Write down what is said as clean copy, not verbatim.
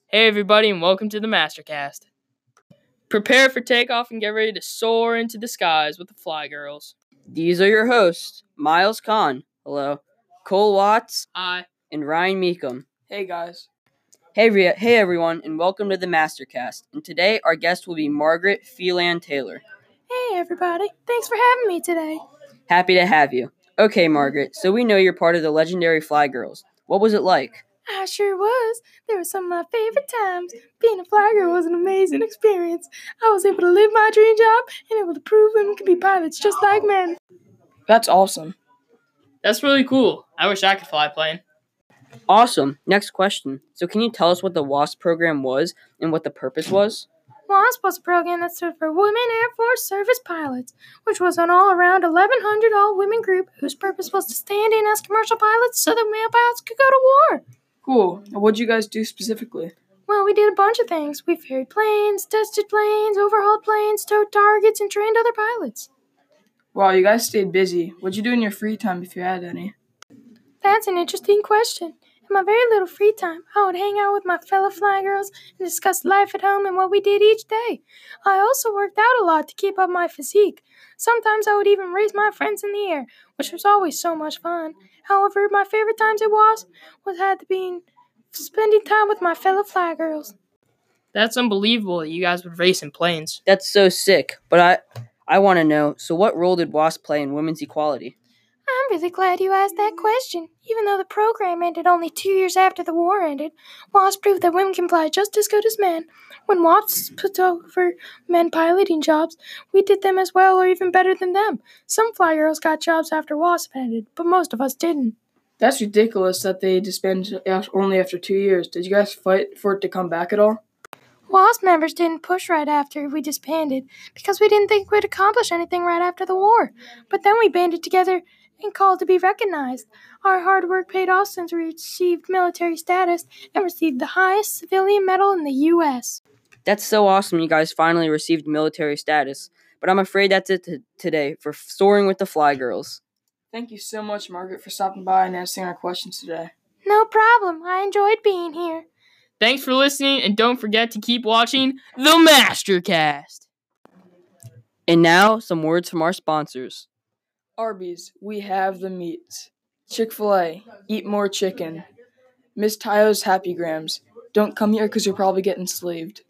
Hey everybody, and welcome to the Mastercast. Prepare for takeoff and get ready to soar into the skies with the Fly Girls. These are your hosts, Miles Kahn, hello, Cole Watts, Hi. and Ryan Meekum. Hey guys. Hey everyone, and welcome to the Mastercast. And today our guest will be Margaret Phelan Taylor. Hey everybody, thanks for having me today. Happy to have you. Okay, Margaret, so we know you're part of the legendary Fly Girls. What was it like? I sure was. There were some of my favorite times. Being a fly girl was an amazing experience. I was able to live my dream job and able to prove women can be pilots just like men. That's awesome. That's really cool. I wish I could fly a plane. Awesome. Next question. So can you tell us what the WASP program was and what the purpose was? WASP was a program that stood for Women Air Force Service Pilots, which was an all-around 1,100 all-women group whose purpose was to stand in as commercial pilots so that male pilots could go to war. Cool. What'd you guys do specifically? Well, we did a bunch of things. We ferried planes, tested planes, overhauled planes, towed targets, and trained other pilots. Wow, you guys stayed busy. What'd you do in your free time if you had any? That's an interesting question. In my very little free time, I would hang out with my fellow fly girls and discuss life at home and what we did each day. I also worked out a lot to keep up my physique. Sometimes I would even raise my friends in the air, which was always so much fun. However, my favorite times at WASP had to be spending time with my fellow fly girls. That's unbelievable that you guys would race in planes. That's so sick, but I want to know, so what role did WASP play in women's equality? I'm really glad you asked that question. Even though the program ended only 2 years after the war ended, WASP proved that women can fly just as good as men. When WASP put over men piloting jobs, we did them as well or even better than them. Some fly girls got jobs after WASP ended, but most of us didn't. That's ridiculous that they disbanded only after 2 years. Did you guys fight for it to come back at all? WASP members didn't push right after we disbanded because we didn't think we'd accomplish anything right after the war. But then we banded together and called to be recognized. Our hard work paid off since we received military status and received the highest civilian medal in the U.S. That's so awesome you guys finally received military status. But I'm afraid that's it today for Soaring with the Fly Girls. Thank you so much, Margaret, for stopping by and answering our questions today. No problem. I enjoyed being here. Thanks for listening, and don't forget to keep watching the Mastercast. And now, some words from our sponsors. Arby's, we have the meats. Chick-fil-A, eat more chicken. Miss Tayo's Happy Grams, don't come here because you'll probably get enslaved.